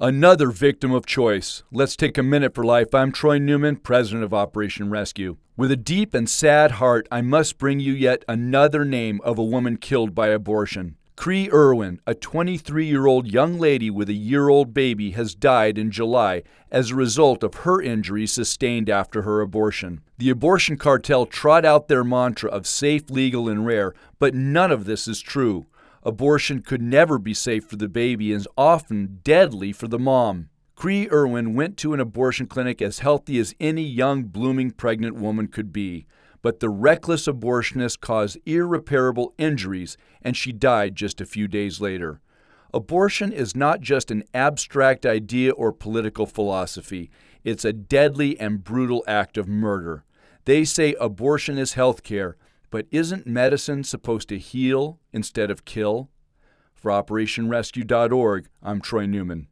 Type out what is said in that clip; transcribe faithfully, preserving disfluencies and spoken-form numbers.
Another victim of choice. Let's take a minute for life. I'm Troy Newman, president of Operation Rescue. With a deep and sad heart, I must bring you yet another name of a woman killed by abortion. Cree Irwin, a twenty-three-year-old young lady with a year-old baby, has died in July as a result of her injuries sustained after her abortion. The abortion cartel trot out their mantra of safe, legal, and rare, but none of this is true. Abortion could never be safe for the baby and is often deadly for the mom. Cree Irwin went to an abortion clinic as healthy as any young, blooming pregnant woman could be. But the reckless abortionist caused irreparable injuries, and she died just a few days later. Abortion is not just an abstract idea or political philosophy. It's a deadly and brutal act of murder. They say abortion is health care, but isn't medicine supposed to heal instead of kill? For Operation Rescue dot org, I'm Troy Newman.